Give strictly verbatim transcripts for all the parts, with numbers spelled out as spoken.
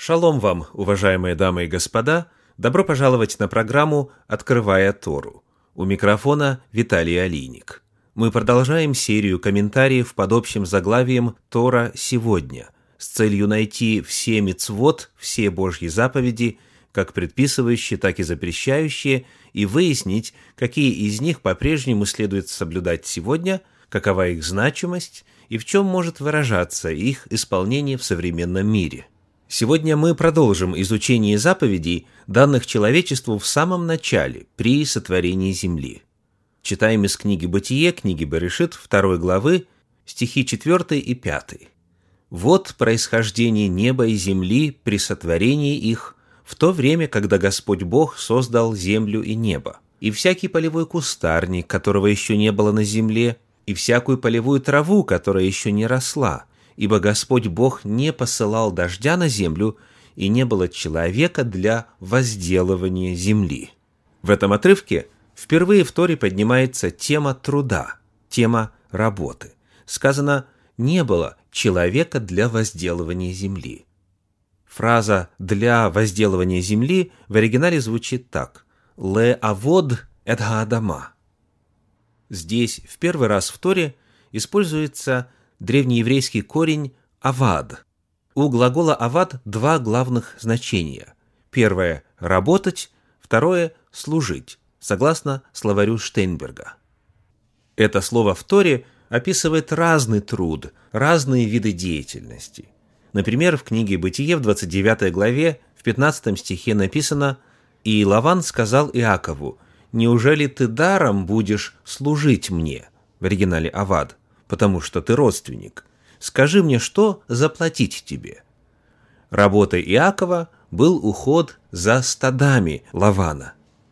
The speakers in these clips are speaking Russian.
Шалом вам, уважаемые дамы и господа! Добро пожаловать на программу «Открывая Тору». У микрофона Виталий Алиник. Мы продолжаем серию комментариев под общим заглавием «Тора сегодня» с целью найти все мицвот, все Божьи заповеди, как предписывающие, так и запрещающие, и выяснить, какие из них по-прежнему следует соблюдать сегодня, какова их значимость и в чем может выражаться их исполнение в современном мире. Сегодня мы продолжим изучение заповедей, данных человечеству в самом начале, при сотворении земли. Читаем из книги Бытие, книги Берешит, второй главы, стихи четвёртый и пятый. «Вот происхождение неба и земли при сотворении их, в то время, когда Господь Бог создал землю и небо, и всякий полевой кустарник, которого еще не было на земле, и всякую полевую траву, которая еще не росла, ибо Господь Бог не посылал дождя на землю, и не было человека для возделывания земли». В этом отрывке впервые в Торе поднимается тема труда, тема работы. Сказано «не было человека для возделывания земли». Фраза «для возделывания земли» в оригинале звучит так: «ле авод эт гаадама». Здесь в первый раз в Торе используется древнееврейский корень «авад». У глагола «авад» два главных значения. Первое – «работать», второе – «служить», согласно словарю Штейнберга. Это слово в Торе описывает разный труд, разные виды деятельности. Например, в книге Бытие в двадцать девятой главе в пятнадцатом стихе написано: «И Лаван сказал Иакову: неужели ты даром будешь служить мне?» В оригинале «авад», потому что ты родственник. Скажи мне, что заплатить тебе? Работой Иакова был уход за стадами Лавана.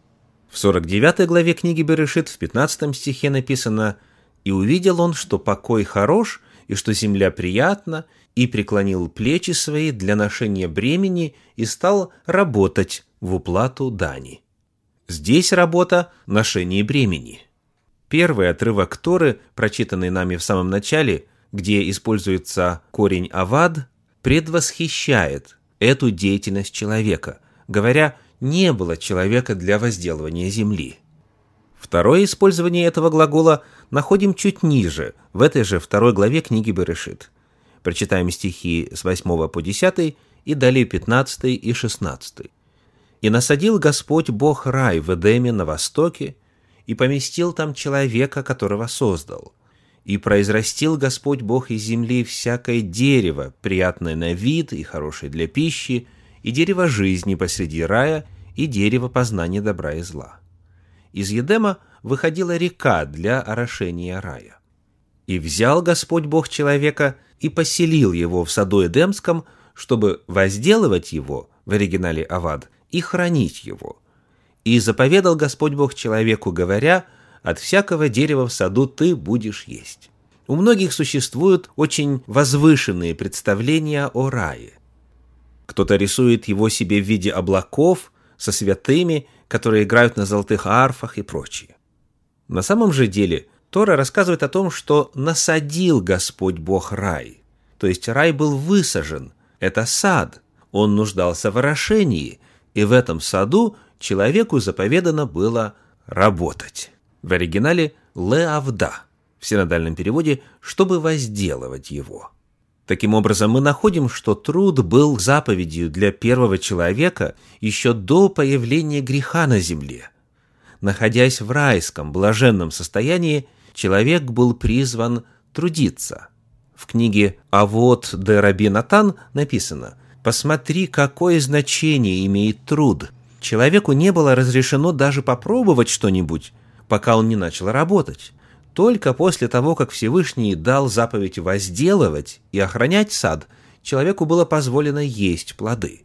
В сорок девятой главе книги Берешит в пятнадцатом стихе написано: «И увидел он, что покой хорош, и что земля приятна, и преклонил плечи свои для ношения бремени, и стал работать в уплату дани». Здесь работа – ношение бремени. Первый отрывок Торы, прочитанный нами в самом начале, где используется корень «авад», предвосхищает эту деятельность человека, говоря «не было человека для возделывания земли». Второе использование этого глагола находим чуть ниже, в этой же второй главе книги Берешит. Прочитаем стихи с восьмого по десятый и далее пятнадцатый и шестнадцатый. «И насадил Господь Бог рай в Эдеме на востоке, и поместил там человека, которого создал. И произрастил Господь Бог из земли всякое дерево, приятное на вид и хорошее для пищи, и дерево жизни посреди рая, и дерево познания добра и зла. Из Едема выходила река для орошения рая. И взял Господь Бог человека и поселил его в саду Эдемском, чтобы возделывать его, в оригинале «авад», и хранить его. И заповедал Господь Бог человеку, говоря: от всякого дерева в саду ты будешь есть». У многих существуют очень возвышенные представления о рае. Кто-то рисует его себе в виде облаков со святыми, которые играют на золотых арфах и прочее. На самом же деле Тора рассказывает о том, что насадил Господь Бог рай. То есть рай был высажен. Это сад. Он нуждался в орошении. И в этом саду человеку заповедано было работать. В оригинале «леавда», в синодальном переводе, чтобы возделывать его. Таким образом, мы находим, что труд был заповедью для первого человека еще до появления греха на земле. Находясь в райском, блаженном состоянии, человек был призван трудиться. В книге «Авот де Раби Натан» написано: «Посмотри, какое значение имеет труд. Человеку не было разрешено даже попробовать что-нибудь, пока он не начал работать. Только после того, как Всевышний дал заповедь возделывать и охранять сад, человеку было позволено есть плоды».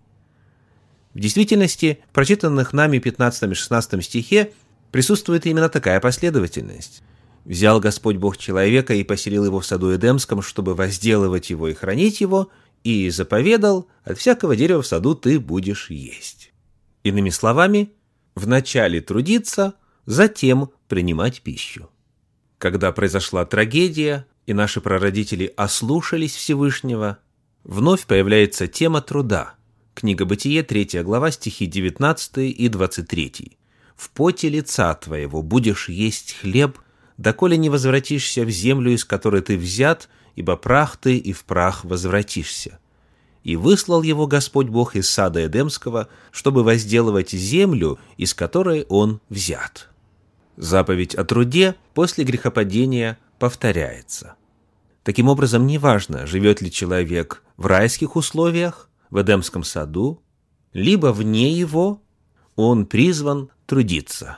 В действительности, в прочитанных нами пятнадцатом и шестнадцатом стихе присутствует именно такая последовательность. «Взял Господь Бог человека и поселил его в саду Эдемском, чтобы возделывать его и хранить его, и заповедал: от всякого дерева в саду ты будешь есть». Иными словами, вначале трудиться, затем принимать пищу. Когда произошла трагедия, и наши прародители ослушались Всевышнего, вновь появляется тема труда. К Книга Бытие, третья глава, стихи девятнадцатый и двадцать третий. «В поте лица твоего будешь есть хлеб, доколе не возвратишься в землю, из которой ты взят, ибо прах ты, и в прах возвратишься. И выслал его Господь Бог из сада Эдемского, чтобы возделывать землю, из которой он взят». Заповедь о труде после грехопадения повторяется. Таким образом, неважно, живет ли человек в райских условиях, в Эдемском саду, либо вне его, он призван трудиться.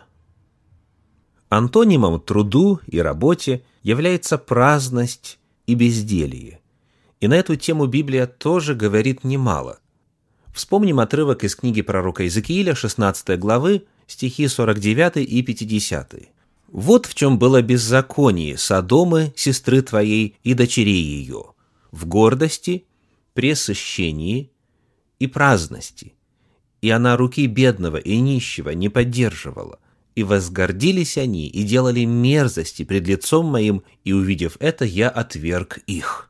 Антонимом труду и работе является праздность и безделье. И на эту тему Библия тоже говорит немало. Вспомним отрывок из книги пророка Иезекииля, шестнадцатой главы, стихи сорок девятый и пятидесятый. «Вот в чем было беззаконие Содомы, сестры твоей и дочерей ее, в гордости, пресыщении и праздности, и она руки бедного и нищего не поддерживала. И возгордились они, и делали мерзости пред лицом моим, и, увидев это, я отверг их».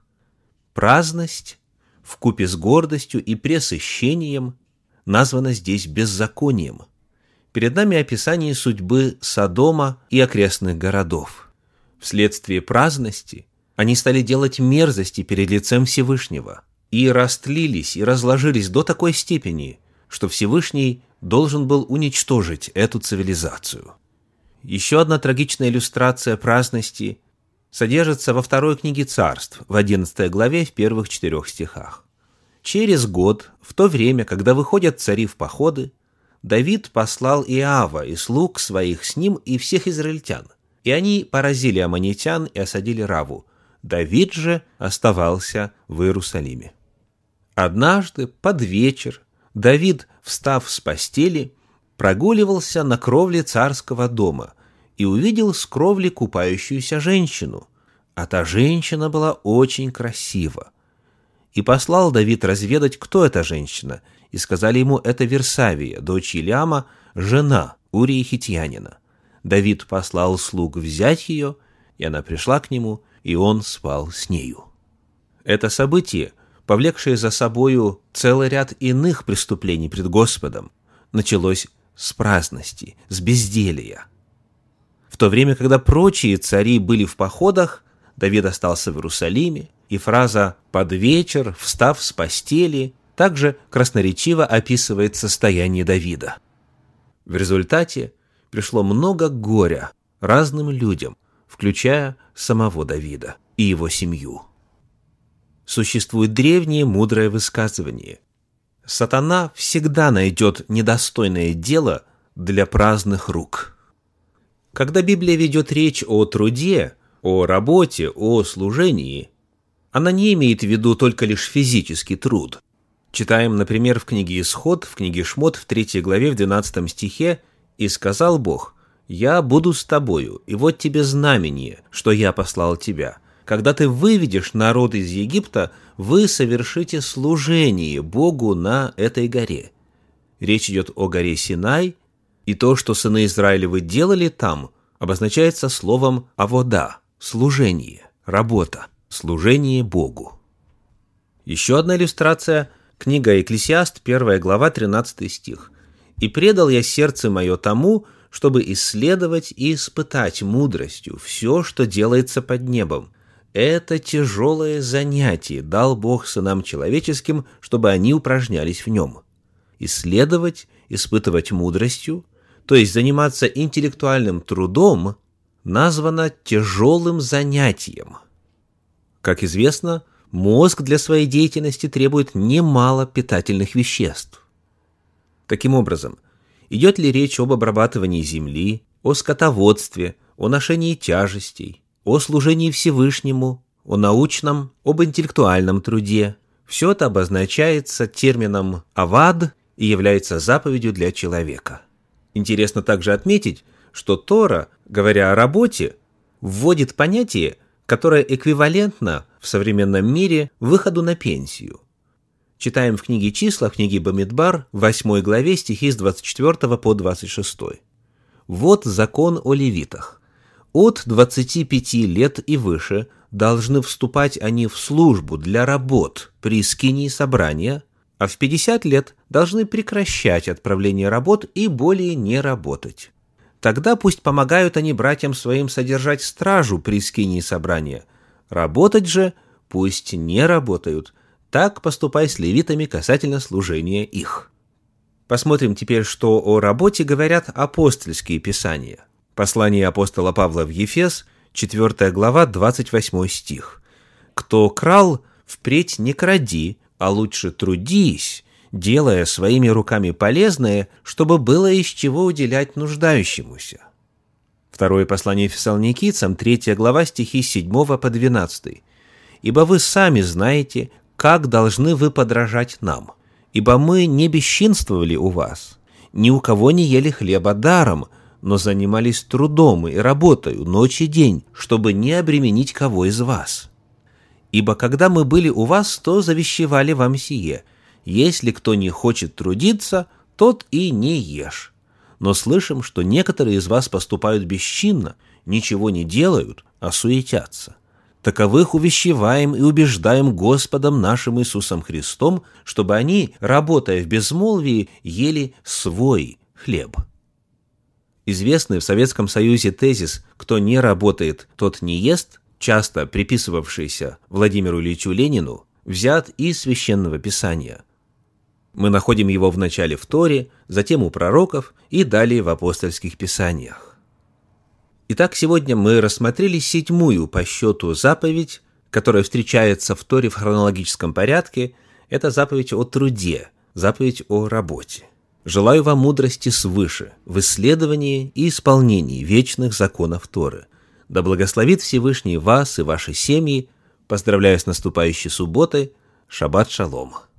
Праздность вкупе с гордостью и пресыщением названа здесь беззаконием. Перед нами описание судьбы Содома и окрестных городов. Вследствие праздности они стали делать мерзости перед лицем Всевышнего и растлились и разложились до такой степени, что Всевышний должен был уничтожить эту цивилизацию. Еще одна трагичная иллюстрация праздности содержится во второй книге Царств, в одиннадцатой главе, в первых четырех стихах. «Через год, в то время, когда выходят цари в походы, Давид послал Иава и слуг своих с ним и всех израильтян, и они поразили аммонитян и осадили Раву. Давид же оставался в Иерусалиме. Однажды, под вечер, Давид, встав с постели, прогуливался на кровле царского дома и увидел с кровли купающуюся женщину, а та женщина была очень красива. И послал Давид разведать, кто эта женщина, и сказали ему: это Версавия, дочь Илиама, жена Урии Хитьянина. Давид послал слуг взять ее, и она пришла к нему, и он спал с нею. Это событие, повлекшее за собою целый ряд иных преступлений пред Господом, началось с праздности, с безделия. В то время, когда прочие цари были в походах, Давид остался в Иерусалиме, и фраза «под вечер, встав с постели» также красноречиво описывает состояние Давида. В результате пришло много горя разным людям, включая самого Давида и его семью. Существует древнее мудрое высказывание: «Сатана всегда найдет недостойное дело для праздных рук». Когда Библия ведет речь о труде, о работе, о служении, она не имеет в виду только лишь физический труд. Читаем, например, в книге Исход, в книге Шмот, в третьей главе, в двенадцатом стихе: «И сказал Бог: я буду с тобою, и вот тебе знамение, что я послал тебя. Когда ты выведешь народ из Египта, вы совершите служение Богу на этой горе». Речь идет о горе Синай, и то, что сыны Израилевы делали там, обозначается словом «авода» – служение, работа, служение Богу. Еще одна иллюстрация – книга Екклесиаст, первая глава, тринадцатый стих. «И предал я сердце мое тому, чтобы исследовать и испытать мудростью все, что делается под небом. Это тяжелое занятие дал Бог сынам человеческим, чтобы они упражнялись в нем». Исследовать, испытывать мудростью, то есть заниматься интеллектуальным трудом, названо тяжелым занятием. Как известно, мозг для своей деятельности требует немало питательных веществ. Таким образом, идет ли речь об обрабатывании земли, о скотоводстве, о ношении тяжестей, о служении Всевышнему, о научном, об интеллектуальном труде, все это обозначается термином «авад» и является заповедью для человека. Интересно также отметить, что Тора, говоря о работе, вводит понятие, которое эквивалентно в современном мире выходу на пенсию. Читаем в книге «Числа», в книге Бамидбар, в восьмой главе, стихи с двадцать четвёртого по двадцать шестой. «Вот закон о левитах. От двадцати пяти лет и выше должны вступать они в службу для работ при скинии собрания, а в пятьдесят лет должны прекращать отправление работ и более не работать. Тогда пусть помогают они братьям своим содержать стражу при скинии собрания. Работать же пусть не работают. Так поступай с левитами касательно служения их». Посмотрим теперь, что о работе говорят апостольские писания. Послание апостола Павла в Ефес, четвёртая глава, двадцать восьмой стих. «Кто крал, впредь не кради, а лучше трудись, делая своими руками полезное, чтобы было из чего уделять нуждающемуся». Второе послание Фессалоникийцам, третья глава, стихи с седьмого по двенадцатый. «Ибо вы сами знаете, как должны вы подражать нам, ибо мы не бесчинствовали у вас, ни у кого не ели хлеба даром, но занимались трудом и работою ночь и день, чтобы не обременить кого из вас. Ибо когда мы были у вас, то завещевали вам сие: если кто не хочет трудиться, тот и не ешь. Но слышим, что некоторые из вас поступают бесчинно, ничего не делают, а суетятся. Таковых увещеваем и убеждаем Господом нашим Иисусом Христом, чтобы они, работая в безмолвии, ели свой хлеб». Известный в Советском Союзе тезис «кто не работает, тот не ест», часто приписывавшийся Владимиру Ильичу Ленину, взят из Священного Писания. Мы находим его в начале в Торе, затем у пророков и далее в апостольских писаниях. Итак, сегодня мы рассмотрели седьмую по счету заповедь, которая встречается в Торе в хронологическом порядке. Это заповедь о труде, заповедь о работе. Желаю вам мудрости свыше в исследовании и исполнении вечных законов Торы. Да благословит Всевышний вас и ваши семьи. Поздравляю с наступающей субботой. Шаббат шалом.